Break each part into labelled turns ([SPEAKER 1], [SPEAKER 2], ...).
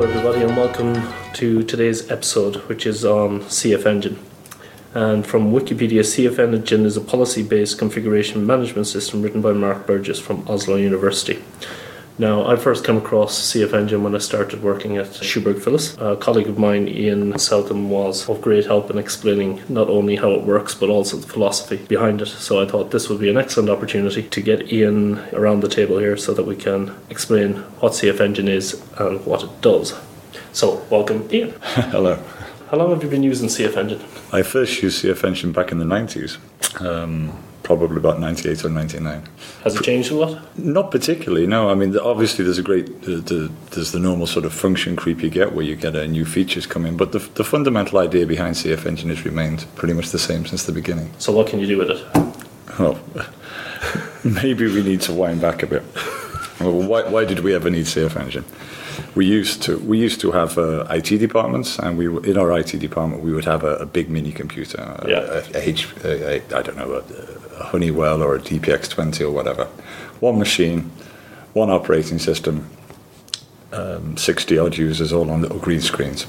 [SPEAKER 1] everybody, and welcome to today's episode, which is on CF Engine. And from Wikipedia, CF Engine is a policy-based configuration management system written by Mark Burgess from Oslo University. Now, I first came across CF Engine when I started working at Schuberg Philis. A colleague of mine, Ian Southam, was of great help in explaining not only how it works, but also the philosophy behind it. So I thought this would be an excellent opportunity to get Ian around the table here so that we can explain what CF Engine is and what it does. So, welcome, Ian.
[SPEAKER 2] Hello.
[SPEAKER 1] How long have you been using CF Engine?
[SPEAKER 2] I first used CF Engine back in the 90s, probably about 98 or 99.
[SPEAKER 1] Has it changed a lot?
[SPEAKER 2] Not particularly, no. I mean, obviously there's there's the normal sort of function creep you get where you get new features come in, but the fundamental idea behind CF Engine has remained pretty much the same since the beginning.
[SPEAKER 1] So what can you do with it?
[SPEAKER 2] Well, maybe we need to wind back a bit. Well, why did we ever need CF Engine? We used to have IT departments, and in our IT department we would have a big mini computer, a Honeywell or a DPX20 or whatever. One machine, one operating system, 60 odd users all on little green screens.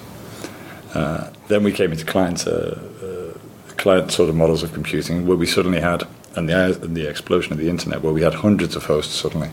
[SPEAKER 2] Then we came into client sort of models of computing where we suddenly had, and the explosion of the internet, where we had hundreds of hosts suddenly.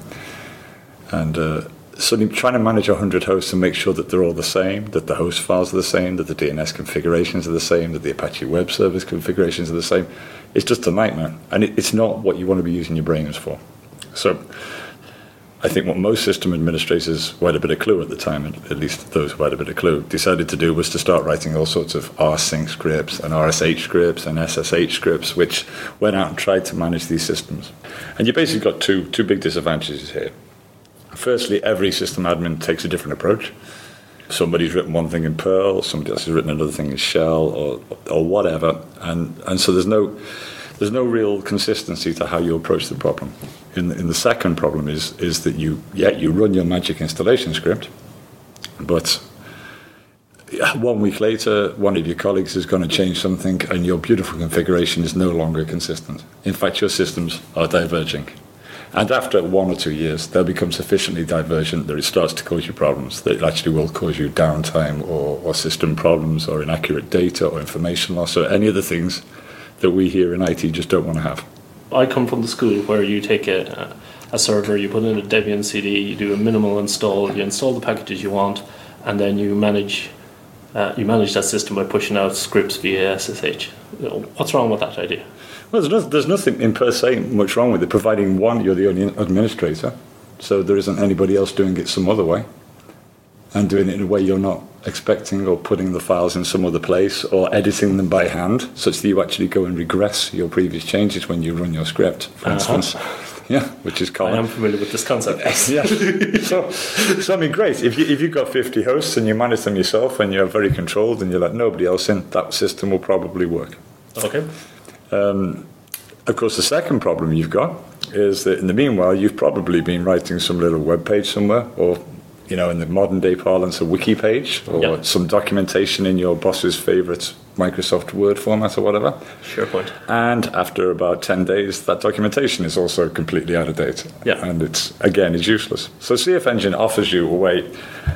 [SPEAKER 2] And suddenly trying to manage 100 hosts and make sure that they're all the same, that the host files are the same, that the DNS configurations are the same, that the Apache Web Service configurations are the same, it's just a nightmare. And it's not what you want to be using your brains for. So I think what most system administrators who had a bit of clue at the time, at least those who had a bit of clue, decided to do was to start writing all sorts of rsync scripts and RSH scripts and SSH scripts, which went out and tried to manage these systems. And you basically got two big disadvantages here. Firstly, every system admin takes a different approach. Somebody's written one thing in Perl, somebody else has written another thing in Shell, or whatever, and so there's no real consistency to how you approach the problem. In the second problem is that you run your magic installation script, but 1 week later, one of your colleagues is going to change something, and your beautiful configuration is no longer consistent. In fact, your systems are diverging. And after 1 or 2 years, they'll become sufficiently divergent that it starts to cause you problems. That it actually will cause you downtime or system problems or inaccurate data or information loss or any of the things that we here in IT just don't want to have.
[SPEAKER 1] I come from the school where you take a server, you put in a Debian CD, you do a minimal install, you install the packages you want, and then you manage that system by pushing out scripts via SSH. What's wrong with that idea?
[SPEAKER 2] Well, there's nothing in per se much wrong with it, providing one, you're the only administrator, so there isn't anybody else doing it some other way, and doing it in a way you're not expecting, or putting the files in some other place, or editing them by hand, such that you actually go and regress your previous changes when you run your script, for instance. Yeah, which is common.
[SPEAKER 1] I am familiar with this concept.
[SPEAKER 2] Yeah. So I mean, great. If you've got 50 hosts and you manage them yourself and you're very controlled and you let nobody else in, that system will probably work.
[SPEAKER 1] Okay.
[SPEAKER 2] Of course, the second problem you've got is that in the meanwhile, you've probably been writing some little web page somewhere, or, in the modern day parlance, a wiki page, or some documentation in your boss's favorite Microsoft Word format or whatever.
[SPEAKER 1] SharePoint.
[SPEAKER 2] And after about 10 days, that documentation is also completely out of date.
[SPEAKER 1] Yeah.
[SPEAKER 2] And it's useless. So CF Engine offers you a way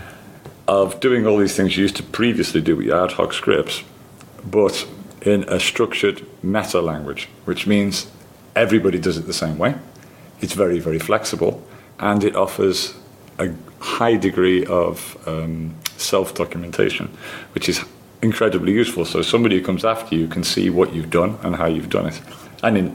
[SPEAKER 2] of doing all these things you used to previously do with your ad hoc scripts, but in a structured meta language, which means everybody does it the same way. It's very, very flexible, and it offers a high degree of self-documentation, which is incredibly useful. So somebody who comes after you can see what you've done and how you've done it. And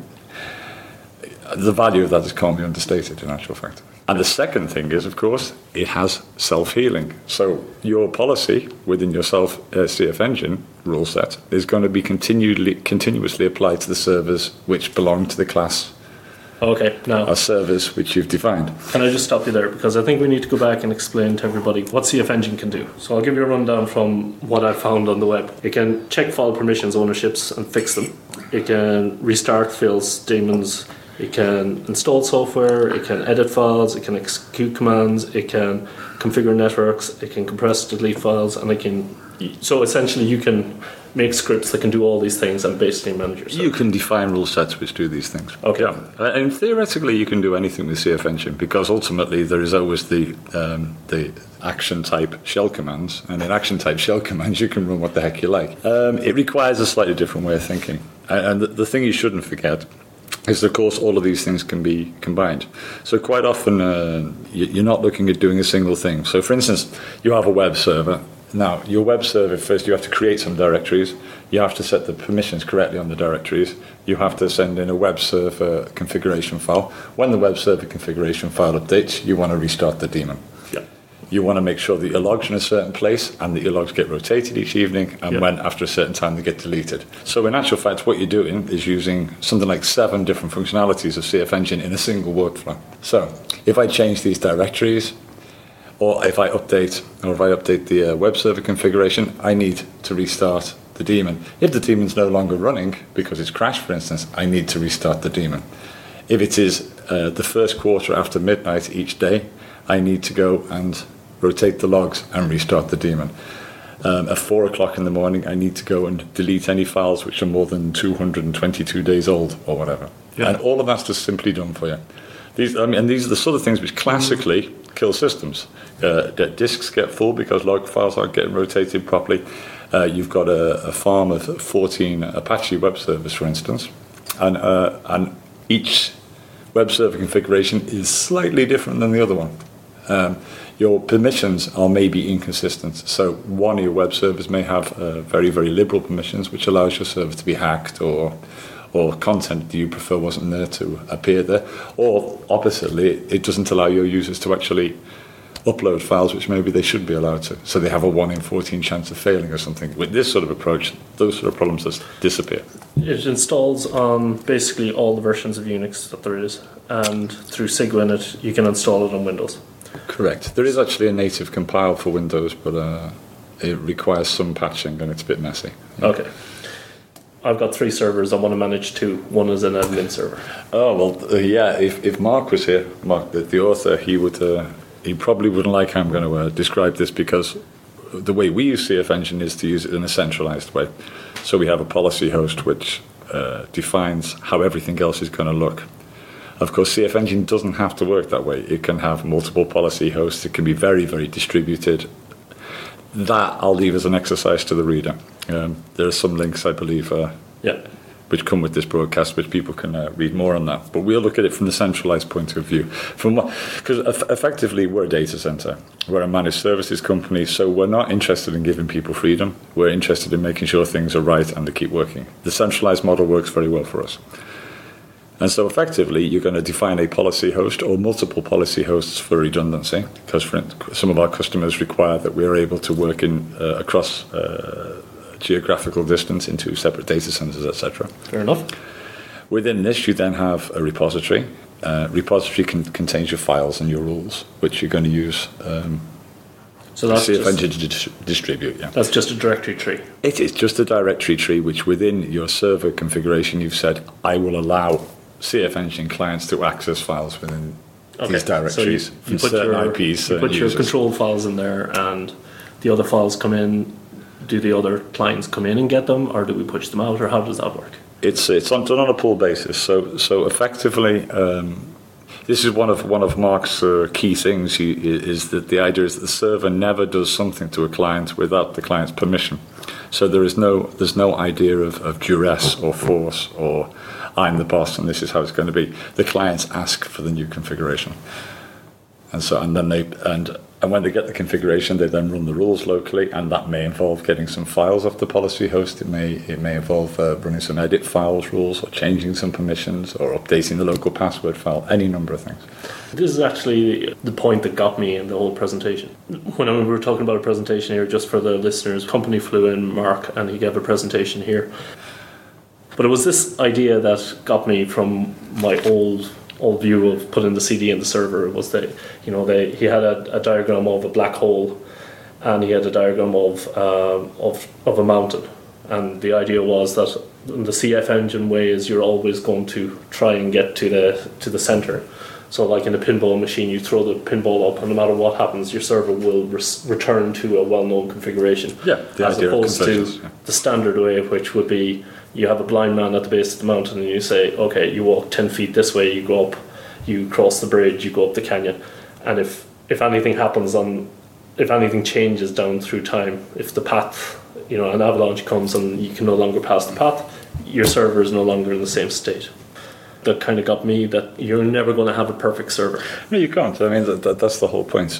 [SPEAKER 2] the value of that can't be understated, in actual fact. And the second thing is, of course, it has self-healing. So your policy within your CF Engine rule set is going to be continuously applied to the servers which belong to the class.
[SPEAKER 1] Okay, now
[SPEAKER 2] are servers which you've defined.
[SPEAKER 1] Can I just stop you there? Because I think we need to go back and explain to everybody what CF Engine can do. So I'll give you a rundown from what I found on the web. It can check file permissions, ownerships, and fix them. It can restart fails, daemons. It can install software, it can edit files, it can execute commands, it can configure networks, it can compress, delete files, and it can So essentially, you can make scripts that can do all these things and basically manage yourself.
[SPEAKER 2] You can define rule sets which do these things.
[SPEAKER 1] Okay.
[SPEAKER 2] Yeah. And theoretically, you can do anything with CF Engine because ultimately there is always the action type shell commands, and in action type shell commands you can run what the heck you like. It requires a slightly different way of thinking, and the thing you shouldn't forget is, of course, all of these things can be combined. So quite often you're not looking at doing a single thing. So for instance, you have a web server. Now, your web server, first you have to create some directories. You have to set the permissions correctly on the directories. You have to send in a web server configuration file. When the web server configuration file updates, you want to restart the daemon.
[SPEAKER 1] Yeah.
[SPEAKER 2] You want to make sure that your logs are in a certain place and that your logs get rotated each evening, and when after a certain time they get deleted. So in actual fact, what you're doing is using something like 7 different functionalities of CF Engine in a single workflow. So if I change these directories, or if I update the web server configuration, I need to restart the daemon. If the daemon's no longer running because it's crashed, for instance, I need to restart the daemon. If it is the first quarter after midnight each day, I need to go and rotate the logs and restart the daemon. At 4 o'clock in the morning, I need to go and delete any files which are more than 222 days old or whatever. Yeah. And all of that's just simply done for you. These are the sort of things which classically kill systems. Disks get full because log files aren't getting rotated properly. You've got a farm of 14 Apache web servers, for instance, and each web server configuration is slightly different than the other one. Your permissions are maybe inconsistent. So one of your web servers may have very, very liberal permissions, which allows your server to be hacked, or content that you prefer wasn't there to appear there. Or oppositely, it doesn't allow your users to actually upload files which maybe they should be allowed to. So they have a 1 in 14 chance of failing or something. With this sort of approach, those sort of problems just disappear.
[SPEAKER 1] It installs on basically all the versions of Unix that there is, and through SIGWinit you can install it on Windows.
[SPEAKER 2] Correct. There is actually a native compile for Windows, but it requires some patching and it's a bit messy.
[SPEAKER 1] Okay. I've got 3 servers. I want to manage 2. One is an admin server.
[SPEAKER 2] Oh, well, yeah, if Mark was here, Mark, the author, he probably wouldn't like how I'm going to describe this, because the way we use CF Engine is to use it in a centralized way. So we have a policy host which defines how everything else is going to look. Of course, CF Engine doesn't have to work that way. It can have multiple policy hosts. It can be very, very distributed. That I'll leave as an exercise to the reader. There are some links, I believe, which come with this broadcast, which people can read more on that. But we'll look at it from the centralized point of view. Because effectively, we're a data center. We're a managed services company, so we're not interested in giving people freedom. We're interested in making sure things are right and they keep working. The centralized model works very well for us. And so effectively, you're going to define a policy host or multiple policy hosts for redundancy, because some of our customers require that we're able to work in across geographical distance into separate data centers, etc.
[SPEAKER 1] Fair enough.
[SPEAKER 2] Within this, you then have a repository. Repository contains your files and your rules, which you're going to use
[SPEAKER 1] so that's
[SPEAKER 2] CF Engine to distribute. Yeah.
[SPEAKER 1] That's just a directory tree.
[SPEAKER 2] It is just a directory tree, which within your server configuration, you've said, I will allow CF Engine clients to access files within these directories from certain IPs.
[SPEAKER 1] You put your control files in there, and the other files come in. Do the other clients come in and get them, or do we push them out, or how does that work?
[SPEAKER 2] It's done on a pull basis. So effectively, this is one of Mark's key things. Is that the idea is that the server never does something to a client without the client's permission. So there's no idea of duress or force or I'm the boss and this is how it's going to be. The clients ask for the new configuration, and when they get the configuration, they then run the rules locally, and that may involve getting some files off the policy host. It may involve running some edit files rules, or changing some permissions, or updating the local password file. Any number of things.
[SPEAKER 1] This is actually the point that got me in the whole presentation. When we were talking about a presentation here, just for the listeners, company flew in, Mark, and he gave a presentation here. But it was this idea that got me from my old view of putting the CD in the server. Was that he had a diagram of a black hole, and he had a diagram of a mountain, and the idea was that in the CF Engine way is you're always going to try and get to the center. So like in a pinball machine, you throw the pinball up, and no matter what happens, your server will return to a well-known configuration.
[SPEAKER 2] Yeah, the
[SPEAKER 1] as
[SPEAKER 2] idea of
[SPEAKER 1] opposed to
[SPEAKER 2] convergence, yeah.
[SPEAKER 1] the standard way, which would be you have a blind man at the base of the mountain, and you say, okay, you walk 10 feet this way, you go up, you cross the bridge, you go up the canyon, and if anything happens if anything changes down through time, if the path, an avalanche comes and you can no longer pass the path, your server is no longer in the same state. That kind of got me that you're never going to have a perfect server.
[SPEAKER 2] No, you can't. I mean, that's the whole point.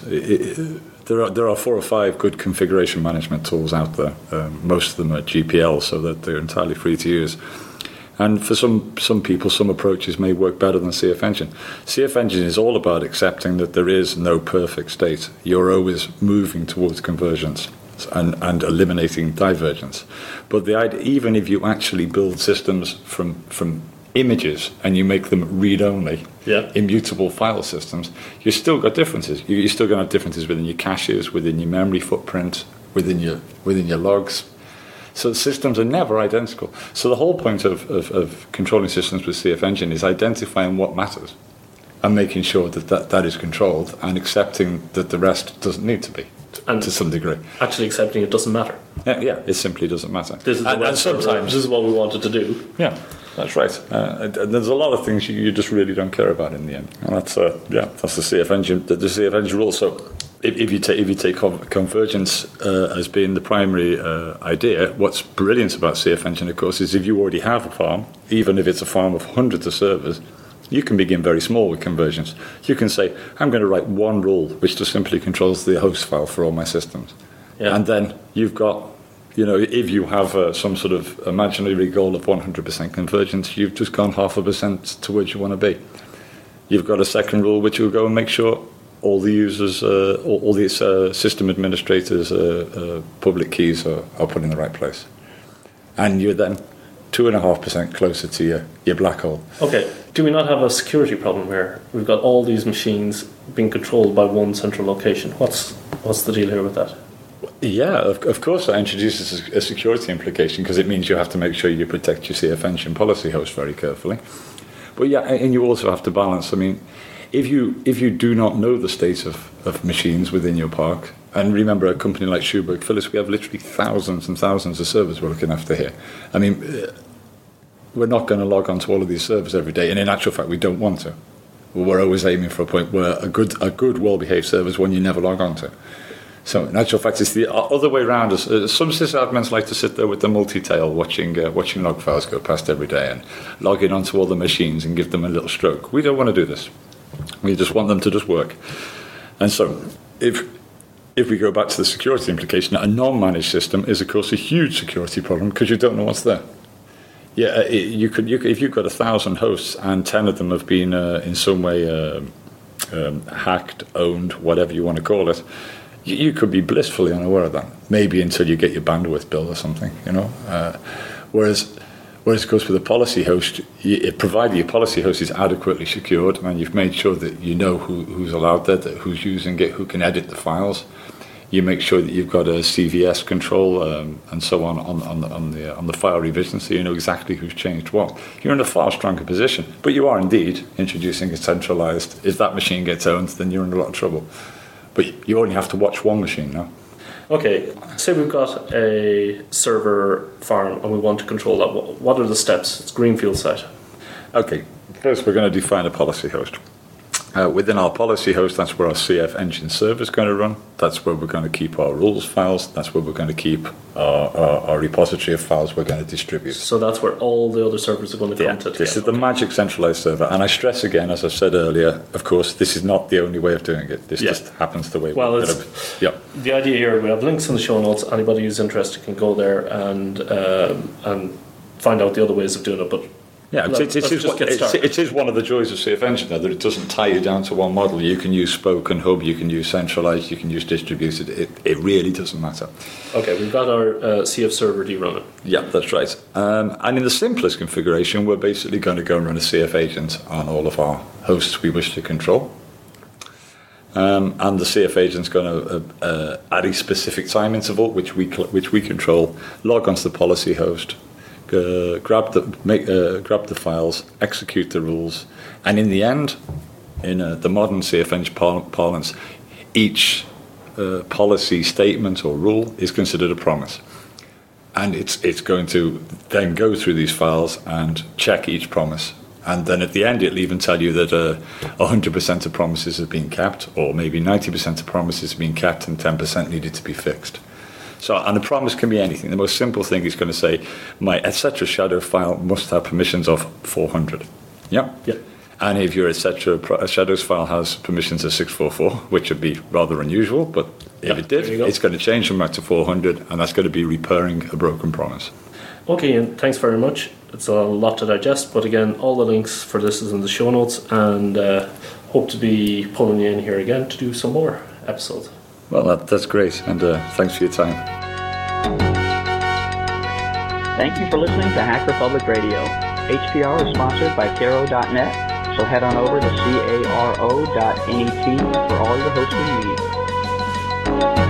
[SPEAKER 2] There are 4 or 5 good configuration management tools out there. Most of them are GPL, so that they're entirely free to use. And for some people, some approaches may work better than CF Engine. CF Engine is all about accepting that there is no perfect state. You're always moving towards convergence and eliminating divergence. But the idea, even if you actually build systems from images and you make them read-only, immutable file systems, you've still got differences. You're still going to have differences within your caches, within your memory footprint, within your logs. So the systems are never identical. So the whole point of controlling systems with CF Engine is identifying what matters and making sure that is controlled and accepting that the rest doesn't need to be, and to some degree.
[SPEAKER 1] Actually accepting it doesn't matter.
[SPEAKER 2] Yeah, it simply doesn't matter.
[SPEAKER 1] This is this is what we wanted to do.
[SPEAKER 2] Yeah, that's right. And there's a lot of things you just really don't care about in the end. And that's the CF Engine. The CF Engine rule. So if you take convergence as being the primary idea, what's brilliant about CF Engine, of course, is if you already have a farm, even if it's a farm of hundreds of servers, you can begin very small with convergence. You can say, I'm going to write one rule which just simply controls the host file for all my systems. Yeah. And then you've got, if you have some sort of imaginary goal of 100% convergence, you've just gone 0.5% towards you want to be. You've got a second rule which will go and make sure all the users, all these system administrators' public keys are put in the right place. And you're then 2.5% closer to your black hole.
[SPEAKER 1] Okay, do we not have a security problem here? We've got all these machines being controlled by one central location. What's the deal here with that?
[SPEAKER 2] Yeah, of course that introduces a security implication, because it means you have to make sure you protect your CF Engine policy host very carefully. But yeah, and you also have to balance. I mean, if you do not know the state of machines within your park, and remember a company like Schuberg Philips, we have literally thousands and thousands of servers we're looking after here. I mean, we're not going to log on to all of these servers every day, and in actual fact, we don't want to. We're always aiming for a point where a good well-behaved server is one you never log on to. So in actual fact, it's the other way around. Some sysadmins like to sit there with the multi-tail watching log files go past every day and logging onto all the machines and give them a little stroke. We don't want to do this. We just want them to just work. And so if we go back to the security implication, a non-managed system is, of course, a huge security problem because you don't know what's there. Yeah, you could if you've got 1,000 hosts and 10 of them have been in some way hacked, owned, whatever you want to call it, you could be blissfully unaware of that. Maybe until you get your bandwidth bill or something, Whereas, of course, with a policy host, provided your policy host is adequately secured and you've made sure that you know who's allowed there, who's using it, who can edit the files, you make sure that you've got a CVS control and so on the file revision, so you know exactly who's changed what. You're in a far stronger position, but you are indeed introducing a centralized. If that machine gets owned, then you're in a lot of trouble. But you only have to watch one machine now.
[SPEAKER 1] Okay, say we've got a server farm and we want to control that. What are the steps? It's greenfield site.
[SPEAKER 2] Okay, first we're going to define a policy host. Within our policy host, that's where our CF Engine server is going to run. That's where we're going to keep our rules files. That's where we're going to keep our repository of files we're going to distribute.
[SPEAKER 1] So that's where all the other servers are going to come to.
[SPEAKER 2] This is the magic centralized server. And I stress again, as I said earlier, of course, this is not the only way of doing it. This just happens the way
[SPEAKER 1] we're doing it. The idea here, we have links in the show notes. Anybody who's interested can go there and find out the other ways of doing it. But
[SPEAKER 2] yeah, it is one of the joys of CF Engine that it doesn't tie you down to one model. You can use Spoke and Hub, you can use centralized, you can use distributed. It really doesn't matter.
[SPEAKER 1] Okay, we've got our CF server running.
[SPEAKER 2] Yeah, that's right. And in the simplest configuration, we're basically going to go and run a CF agent on all of our hosts we wish to control. And the CF agent's going to, at a specific time interval, which we control, log onto the policy host, grab the files, execute the rules, and in the end, the modern CFN parlance, each policy statement or rule is considered a promise. And it's going to then go through these files and check each promise. And then at the end, it'll even tell you that 100% of promises have been kept, or maybe 90% of promises have been kept and 10% needed to be fixed. So, and a promise can be anything. The most simple thing is going to say, my etc. shadow file must have permissions of 400. Yeah?
[SPEAKER 1] Yeah.
[SPEAKER 2] And if your etc. shadows file has permissions of 644, which would be rather unusual, but if it did, it's going to change them back to 400, and that's going to be repairing a broken promise.
[SPEAKER 1] Okay, and thanks very much. It's a lot to digest, but again, all the links for this is in the show notes, and hope to be pulling you in here again to do some more episodes.
[SPEAKER 2] Well, that's great, and thanks for your time.
[SPEAKER 3] Thank you for listening to Hacker Public Radio. HPR is sponsored by Caro.net. So head on over to caro.net for all your hosting needs.